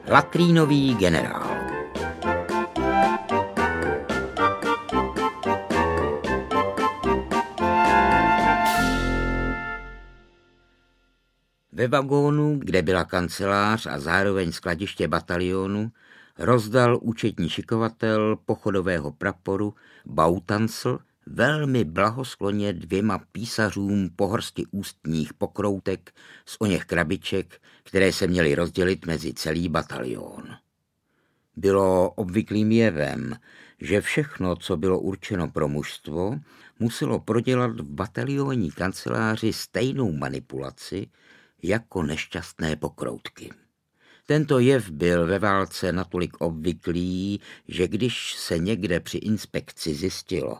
Latrínový generál. Ve vagónu, kde byla kancelář a zároveň skladiště batalionu, rozdal účetní šikovatel pochodového praporu Bautancl velmi blahoskloně 2 písařům pohorsti ústních pokroutek z oněch krabiček, které se měly rozdělit mezi celý batalion. Bylo obvyklým jevem, že všechno, co bylo určeno pro mužstvo, muselo prodělat v batalionní kanceláři stejnou manipulaci jako nešťastné pokroutky. Tento jev byl ve válce natolik obvyklý, že když se někde při inspekci zjistilo,